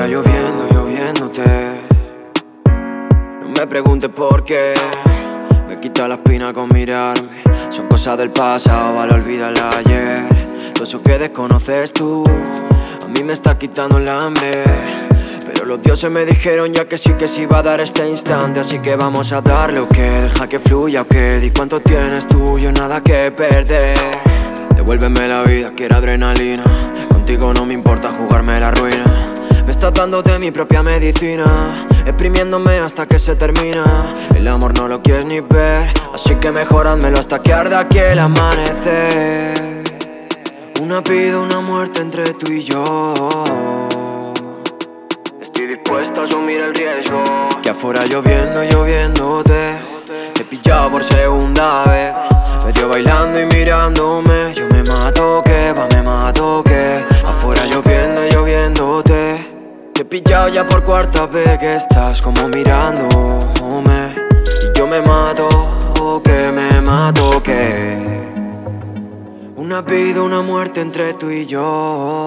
Afuera lloviendo, lloviéndote. No me preguntes por qué. Me quita la espina con mirarme. Son cosas del pasado, vale olvidar el ayer. Todo eso que desconoces tú a mí me está quitando el hambre. Pero los dioses me dijeron ya que sí va a dar este instante. Así que vamos a darle o qué, deja que fluya o qué. Di cuánto tienes tú, yo nada que perder. Devuélveme la vida, quiero adrenalina. Contigo no me importa jugarme la ruina. Me estás dando de mi propia medicina, exprimiéndome hasta que se termina. El amor no lo quieres ni ver, así que mejor házmelo hasta que arda aquí el amanecer. Una vida, una muerte entre tú y yo. Estoy dispuesto a asumir el riesgo. Que afuera lloviendo, lloviéndote. Te he pillado por segunda vez, medio bailando y mirándome. Yo me mato, que va, me mato, que afuera lloviendo, lloviéndote. Te he pillado ya por cuarta vez, que estás como mirándome. Y yo me mato, que me mato, que una vida, una muerte entre tú y yo.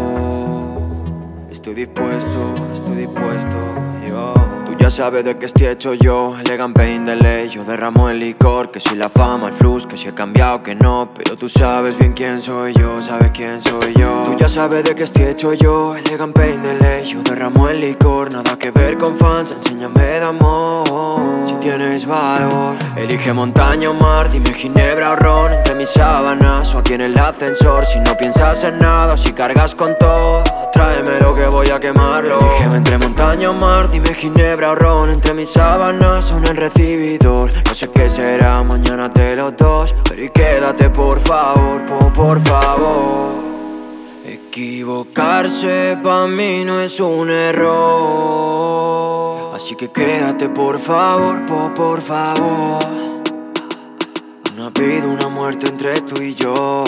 Estoy dispuesto, yo. Tú ya sabes de qué estoy hecho yo. Elegant pain de ley, yo derramo el licor. Que si la fama, el flux, que si he cambiado, que no. Pero tú sabes bien quién soy yo, sabes quién soy yo. Tú ya sabes de qué estoy hecho yo. Elegant pain de ley, yo derramo el licor. Nada que ver con fans, enséñame de amor. Si tienes valor, elige montaña o mar. Dime ginebra o ron entre mis sábanas o aquí en el ascensor. Si no piensas en nada o si cargas con todo, tráeme lo que voy a quemarlo. Elige entre montaña o mar. Dime ginebra o ron entre mis sábanas o en el recibidor. No sé qué será, mañana te los dos. Pero y quédate por favor, por favor. Equivocarse pa' mí no es un error. Así que quédate por favor, por favor. Una vida, una muerte entre tú y yo.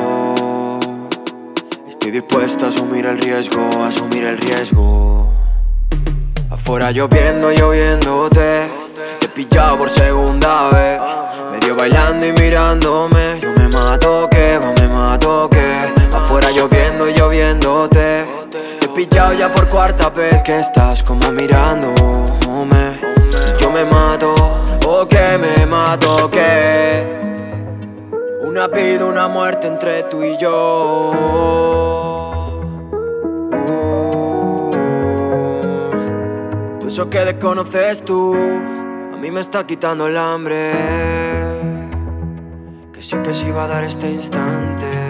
Estoy dispuesto a asumir el riesgo, Afuera lloviendo, lloviéndote. Te he pillado por segunda vez, medio bailando y mirándome. Yo me mato, que va, me mato, que afuera lloviendo, lloviéndote. Te he pillado ya por cuarta vez, que estás como mirándome. Yo me mato, que me mato, que una vida, una muerte entre tú y yo. Todo eso que desconoces tú a mí me está quitando el hambre. Que sí va a dar este instante.